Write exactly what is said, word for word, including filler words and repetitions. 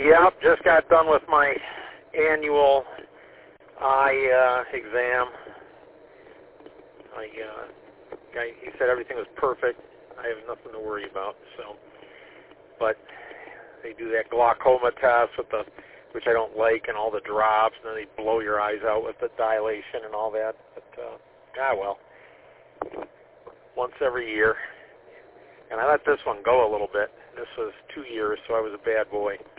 Yep, just got done with my annual eye uh, exam. I, uh, I, he said everything was perfect. I have nothing to worry about. So, but they do that glaucoma test with the, which I don't like, and all the drops, and then they blow your eyes out with the dilation and all that. But uh, ah well, once every year. And I let this one go a little bit. This was two years, so I was a bad boy.